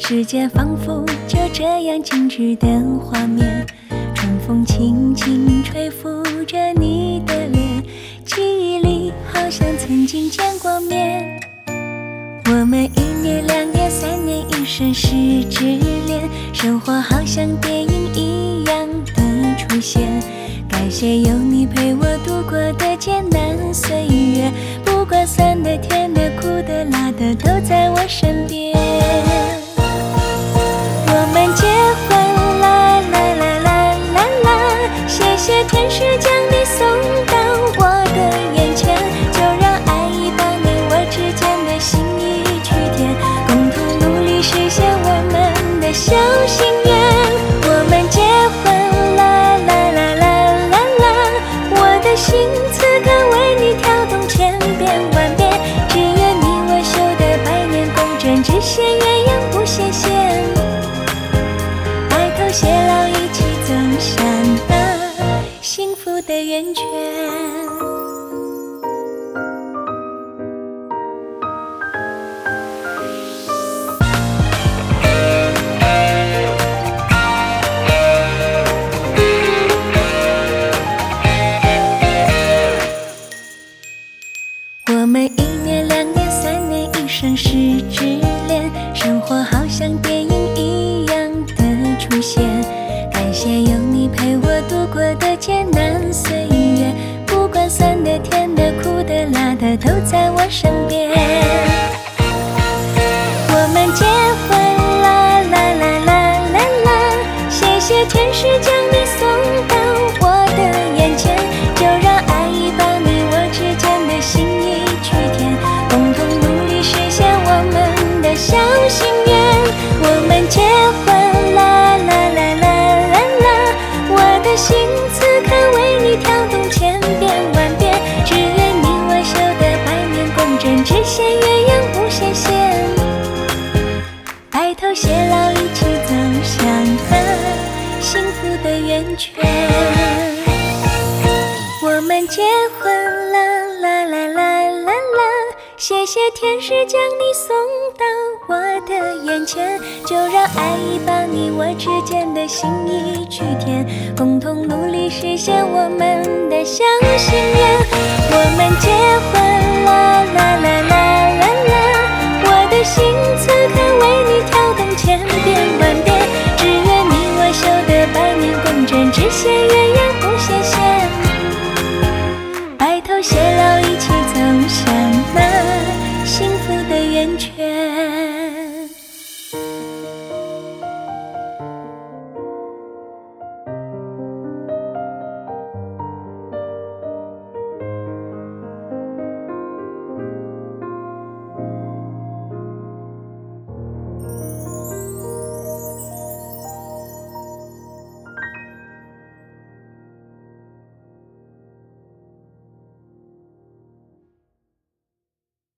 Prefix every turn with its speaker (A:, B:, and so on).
A: 时间仿佛就这样静止的画面，春风轻轻吹拂着你的脸，记忆里好像曾经见过面。我们1年、2年、3年，一生是执恋，生活好像电影一样的出现。感谢有你陪我度过的艰难岁月，不管酸的、甜的、苦的、辣的，都在我身边。我们结婚啦啦啦啦啦啦，谢谢天使将你送到我的眼前，就让爱意把你我之间的心意去填，共同努力实现我们的小心愿。我们结婚啦啦啦啦啦啦，我的心此刻为你跳动千遍万遍，只愿你我修得百年共枕，只羡鸳鸯不羡仙，白头偕老一起走向那幸福的圆圈。我们1年、2年、3年，一生是执恋，生活好像电影一样的出现。感谢有你陪我度过的艰难岁月，不管酸的、甜的、苦的、辣的，都在我身边。我们结婚啦啦啦啦啦啦，谢谢天使将你送到我的眼前，就让爱意把你我之间的心意去填，共同努力实现我们的小心愿。我们结婚啦啦啦啦啦啦，我的心此刻为你跳动千遍万遍，只愿你我修得百年共枕，只羡鸳鸯不羡仙，白头偕老一起走向那幸福的圆圈。我们结婚啦啦啦啦啦啦，谢谢天使将你送到我的眼前，就让爱意把你我之间的心意去填，共同努力实现我们